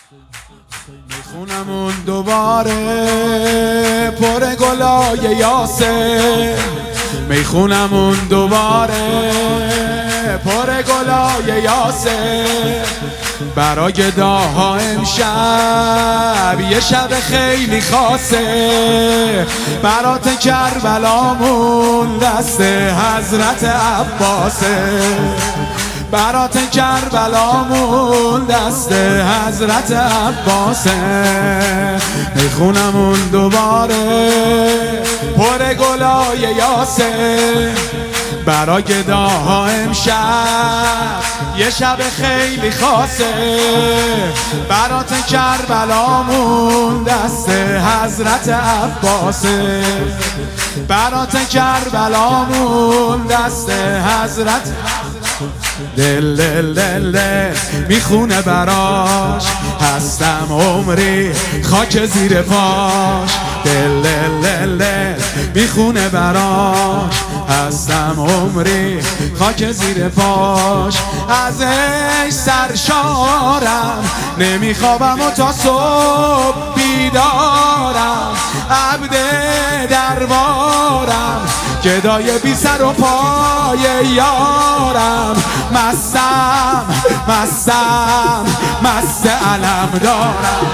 میخونمون دوباره پر گلای یاسر، میخونمون دوباره پر گلای یاسر. برای گداها امشب یه شب خیلی خاصه، برات کربلامون دست حضرت عباسه، برات کربلامون دست حضرت عباسه. میخونمون دوباره پر گلای یاسر، برای گداها امشب یه شب خیلی خاصه، برات کربلامون دست حضرت عباسه، برات کربلامون دست حضرت. دل دل دل دل میخونه براش، هستم عمری خاک زیر پاش. دل دل دل دل میخونه براش، هستم عمری خاک زیر پاش. ازش سرشارم، نمیخوابم و تا صبح بیدارم. عبد دربارم، گدای بی سر و پای یارم. مستم مستم مست علم دارم،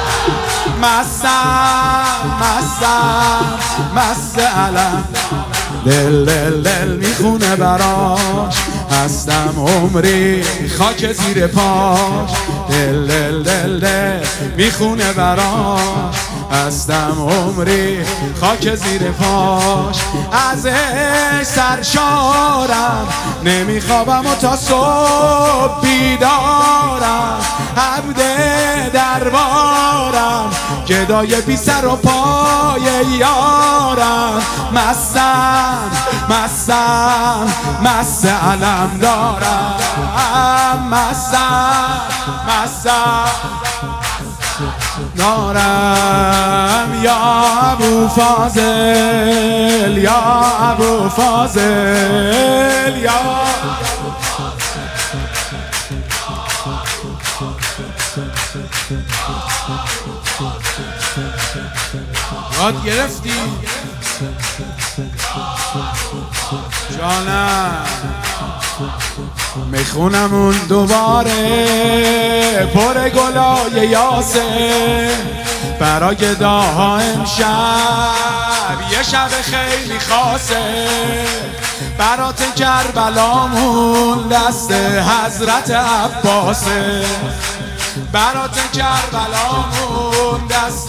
مستم مستم مست علم. دل دل دل میخونه براش، هستم عمری خاک زیر پاش. دل دل دل دل میخونه براش، هستم عمری خاک زیر پاش. ازش سرشارم، نمیخوابم و تا صبح بیدارم. عبد دربارم، گدای بی سر و پای یارم. مستم مستم مست علم دارم، مستم مستم دارم. یا ابو فاضل، یا ابو فاضل، یا یاد گرفتی جانم. میخونمون دوباره پر گلای یاسر، برای گداها امشب یه شب خیلی خاصه، برات کربلامون دست حضرت عباسه، برات کربلامون دست.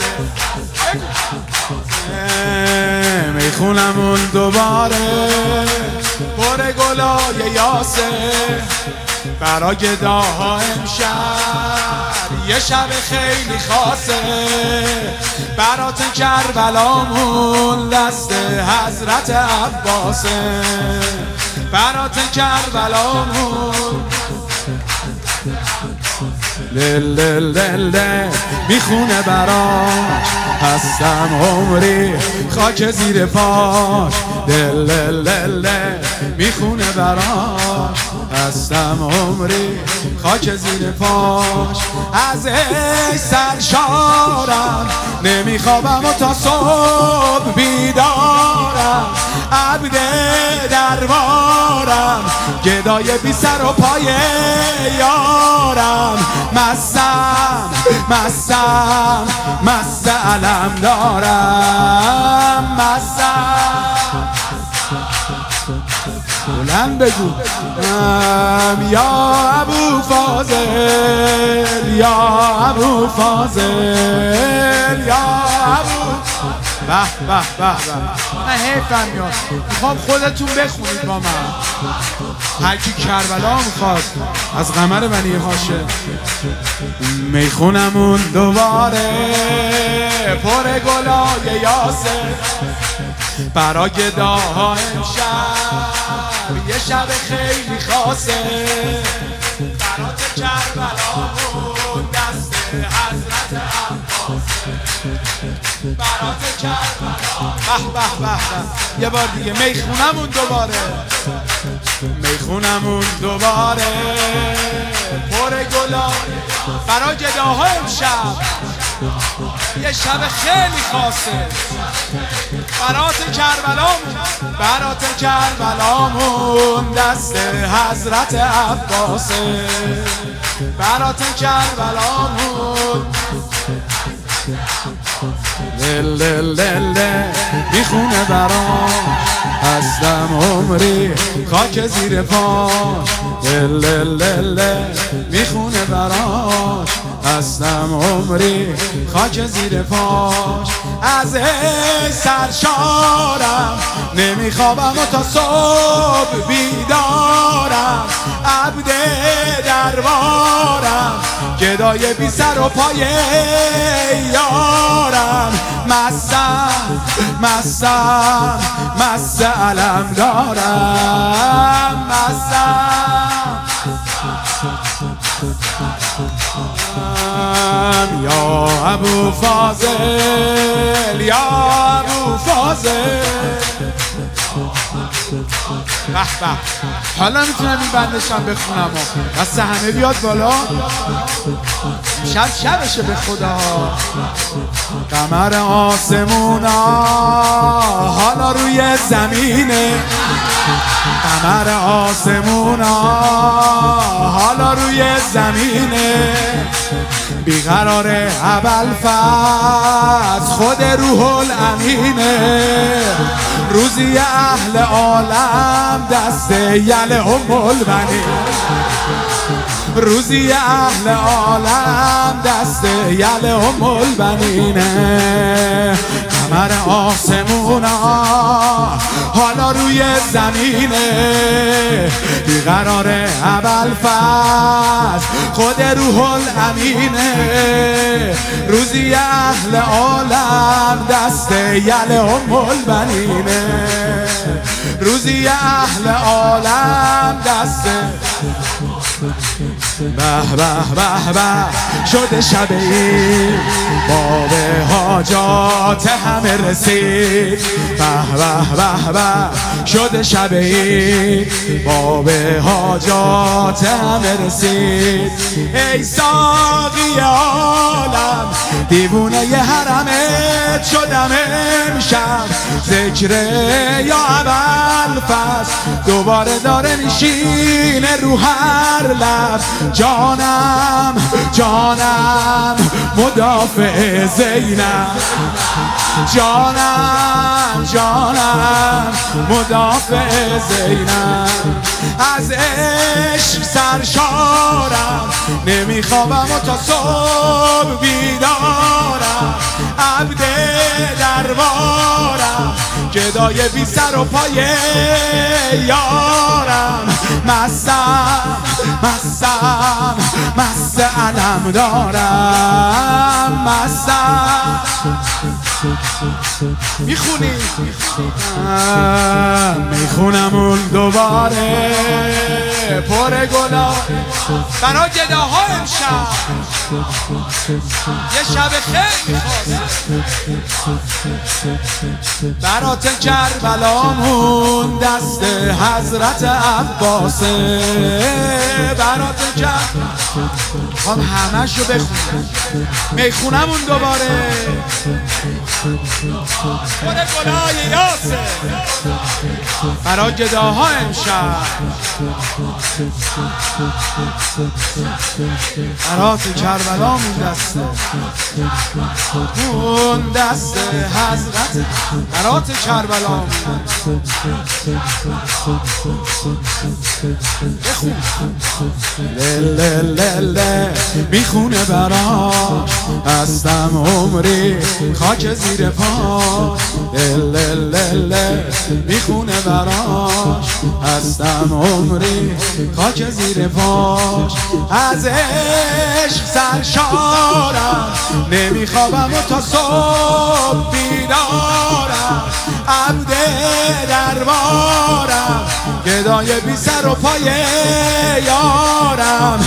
میخونمون دوباره پر گلای یاسر، برای گداها امشب یه شب خیلی خاصه، برات کربلامون دست حضرت عباسه، برات کربلامون. دل دل دل دل میخونه براش، هستم عمری خاک زیر پاش. دل دل دل دل میخونه براش، هستم عمری خاک زیر پاش. ازش سرشارم، نمیخوابم و تا صبح بیدارم. عبد دربارم، گدای بی سر و پای یارم. مستم مستم مست علم دارم، مستم. بلند بگو یا ابو فاضل، یا ابو فاضل، یا ابو. به به به به، من حیفم میاد، میخوام خودتون بخونید با من. هرکی کربلا میخواد از قمر بنی هاشم. میخونمون دوباره پر گلای یاسر، برای گداها امشب یه شب خیلی خاصه، برات کربلامون دست حضرت عباسه، برات کربلا. به به به، یه بار دیگه میخونمون دوباره، میخونمون دوباره پر گلای برای گداها امشب یه شب خیلی خاصه. برات کربلامون دست حضرت عباسه. برات کربلامون لله میخونه برام، هستم عمری خاک زیر پاش. لله میخونه براش، هستم عمری خاک زیر پاش. از سرشارم نمیخوابم و تا صبح بیدارم. عبد دربارم، گدای بی سر و پای یارم. مست علم دارم. یا ابو فاضل، یا ابو فاضل. به به، حالا میتونم این بندشم بخونم و دست همه بیاد بالا. شبشه به خدا. قمر آسمونا حالا روی زمینه. قمر آسمونا حالا روی زمینه. بیقرار ابوالفضل خود روح الامینه. روزی اهل عالم دست یل ام البنین. روزی اهل عالم دست یل ام البنینه. قمر آسمونا حالا روی زمینه. بیقرار ابوالفضل خود روح الامینه. روزی اهل عالم دست یل ام البنینه. روزی اهل عالم دست. به به به به شده شب این، باب حاجات همه رسید. به به به به شده شب این، باب حاجات همه رسید. ای ساقی عالم دیوونه ی حرمت شدم امشب. ذکر یا ابوالفضل دوباره داره میشینه رو هر لب. جانم مدافع زینب. جانم مدافع زینب. از عشق سرشارم نمیخوابم و تا صبح بیدارم. عبد دربارم، گدای بی سر و پای یارم. مست علم دارم. میخونم اون دوباره پر گلا برای گداها امشب. یه شب خیلی خاصه. برات کربلامون دست حضرت عباسه. برات کربلامون همش رو بخونم. میخونم اون دوباره پر گلای یاسه. برای گداها امشب. برات کربلامون دست اون دست حضرت. برات کربلامون بخون. لله میخونه براش، هستم عمری خاک زیر پا. لله میخونه براش، هستم عمری خاک زیر پاش. از عشق سرشارم نمیخوابم و تا صبح بیدارم. عبد دربارم، گدای بی سر و پای یارم.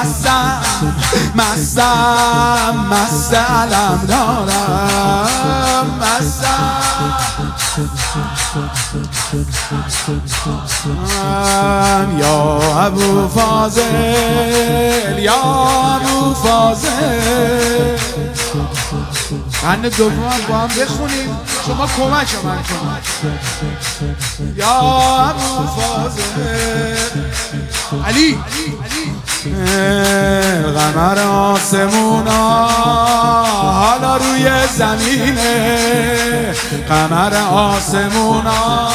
مست علم دارم. یا ابو فاضل یا ابو فاضل. قند دوم با هم بخونیم شما کمک من کنید. یا ابو فاضل علی قمر آسمونا حالا روی زمینه، قمر آسمونا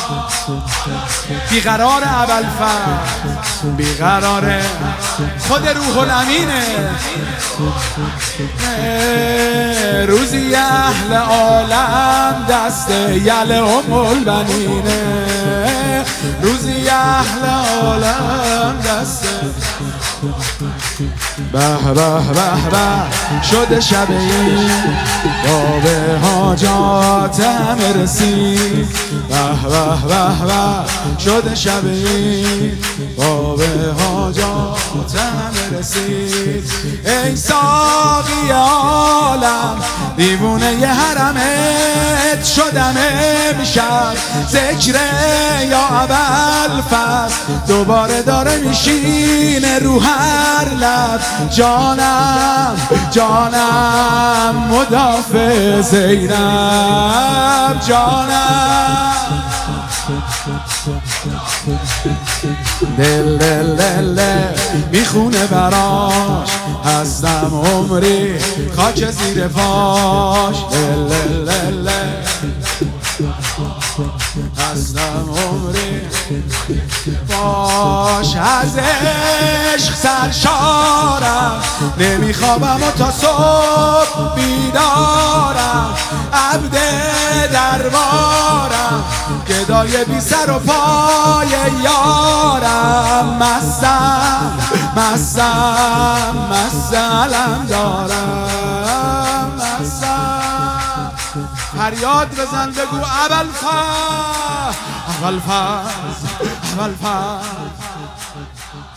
بیقرار ابوالفضل، بیقرار خود روح الامینه. روزی اهل عالم دست یل ام البنینه، روزی اهل عالم دست. به به به به شده شب این با به حاجات همه رسید. به به به به شده شب این با به حاجات همه رسید. ای ساقی عالم دیوونه ی حرمت شدم امشب، ذکر یا ابوالفضل دوباره داره میشینه رو هر لب. جانم جانم مدافع زینب، جانم دل دل دل میخونه براش، هستم عمری خاک زیر پاش. دل دل دل هستم عمری باش، از عشق سرشارم، نمیخوابم و تا صبح بیدارم. عبد دربارم، گدای بی سر و پای یارم. مستم مستم مستم دارم، مستم. فریاد بزن بگو ابوالفضل ابوالفضل ابوالفضل.